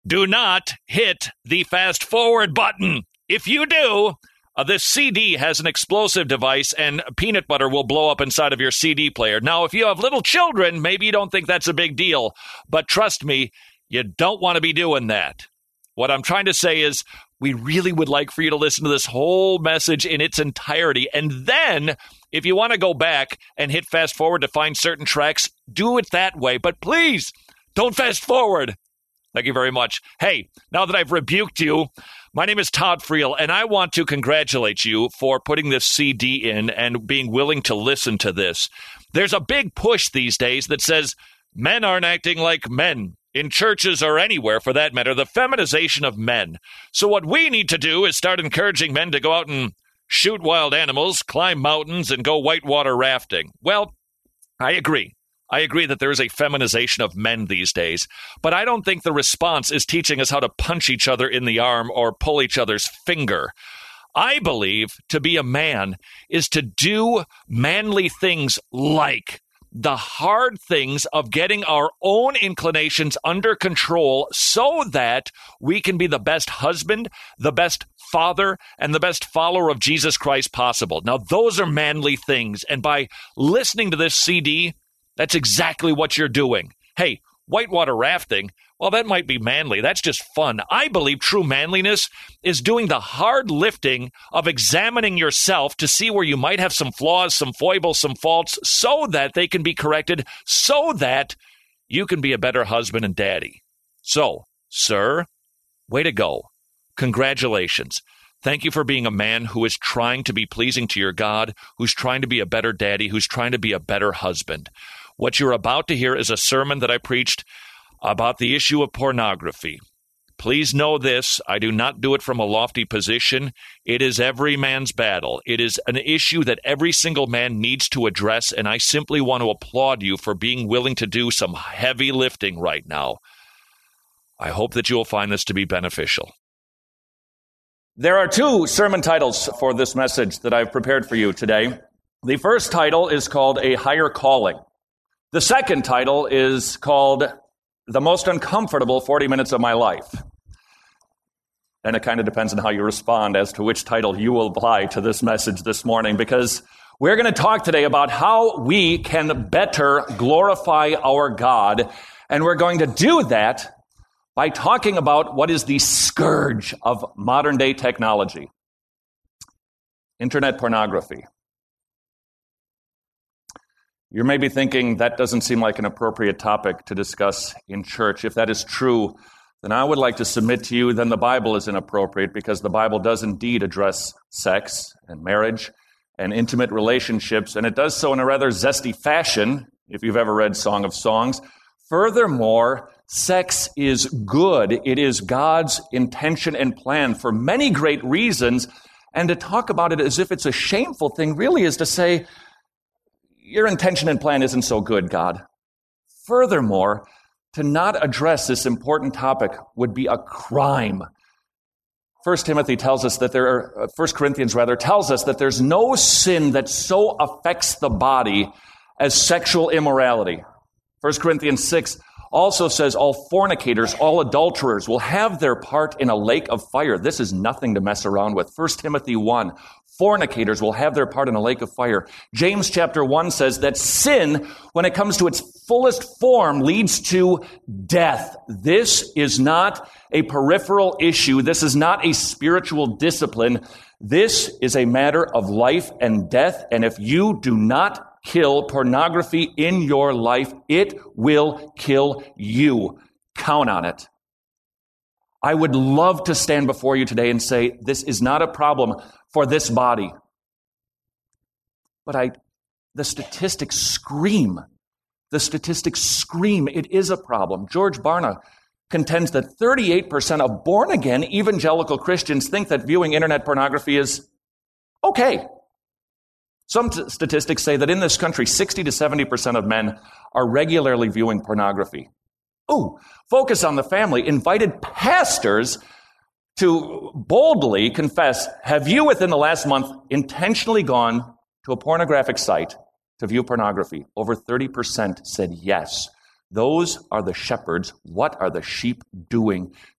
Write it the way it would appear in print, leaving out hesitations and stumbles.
do not hit the fast forward button. If you do, this CD has an explosive device and peanut butter will blow up inside of your CD player. Now, if you have little children, maybe you don't think that's a big deal, but trust me, you don't want to be doing that. What I'm trying to say is we really would like for you to listen to this whole message in its entirety. And then if you want to go back and hit fast forward to find certain tracks, do it that way. But please don't fast forward. Thank you very much. Hey, now that I've rebuked you, my name is Todd Friel, and I want to congratulate you for putting this CD in and being willing to listen to this. There's a big push these days that says men aren't acting like men. In churches or anywhere, for that matter, the feminization of men. So what we need to do is start encouraging men to go out and shoot wild animals, climb mountains, and go whitewater rafting. Well, I agree. I agree that there is a feminization of men these days, but I don't think the response is teaching us how to punch each other in the arm or pull each other's finger. I believe to be a man is to do manly things like the hard things of getting our own inclinations under control so that we can be the best husband, the best father, and the best follower of Jesus Christ possible. Now, those are manly things. And by listening to this CD, that's exactly what you're doing. Hey, whitewater rafting, well, that might be manly. That's just fun. I believe true manliness is doing the hard lifting of examining yourself to see where you might have some flaws, some foibles, some faults, so that they can be corrected, so that you can be a better husband and daddy. So, sir, way to go. Congratulations. Thank you for being a man who is trying to be pleasing to your God, who's trying to be a better daddy, who's trying to be a better husband. What you're about to hear is a sermon that I preached about the issue of pornography. Please know this, I do not do it from a lofty position. It is every man's battle. It is an issue that every single man needs to address, and I simply want to applaud you for being willing to do some heavy lifting right now. I hope that you will find this to be beneficial. There are two sermon titles for this message that I've prepared for you today. The first title is called A Higher Calling. The second title is called The Most Uncomfortable 40 Minutes of My Life. And it kind of depends on how you respond as to which title you will apply to this message this morning, because we're going to talk today about how we can better glorify our God. And we're going to do that by talking about what is the scourge of modern day technology: internet pornography. You may be thinking that doesn't seem like an appropriate topic to discuss in church. If that is true, then I would like to submit to you then the Bible is inappropriate, because the Bible does indeed address sex and marriage and intimate relationships, and it does so in a rather zesty fashion, if you've ever read Song of Songs. Furthermore, sex is good. It is God's intention and plan for many great reasons, and to talk about it as if it's a shameful thing really is to say, your intention and plan isn't so good, God. Furthermore, to not address this important topic would be a crime. 1 Corinthians tells us that there's no sin that so affects the body as sexual immorality. 1 Corinthians 6 also says all fornicators, all adulterers will have their part in a lake of fire. This is nothing to mess around with. 1 Timothy 1, fornicators will have their part in a lake of fire. James chapter 1 says that sin, when it comes to its fullest form, leads to death. This is not a peripheral issue. This is not a spiritual discipline. This is a matter of life and death. And if you do not kill pornography in your life, it will kill you. Count on it. I would love to stand before you today and say, this is not a problem for this body. But the statistics scream. The statistics scream it is a problem. George Barna contends that 38% of born-again evangelical Christians think that viewing internet pornography is okay. Some statistics say that in this country, 60 to 70% of men are regularly viewing pornography. Focus on the Family invited pastors to boldly confess, have you within the last month intentionally gone to a pornographic site to view pornography? Over 30% said yes. Those are the shepherds. What are the sheep doing?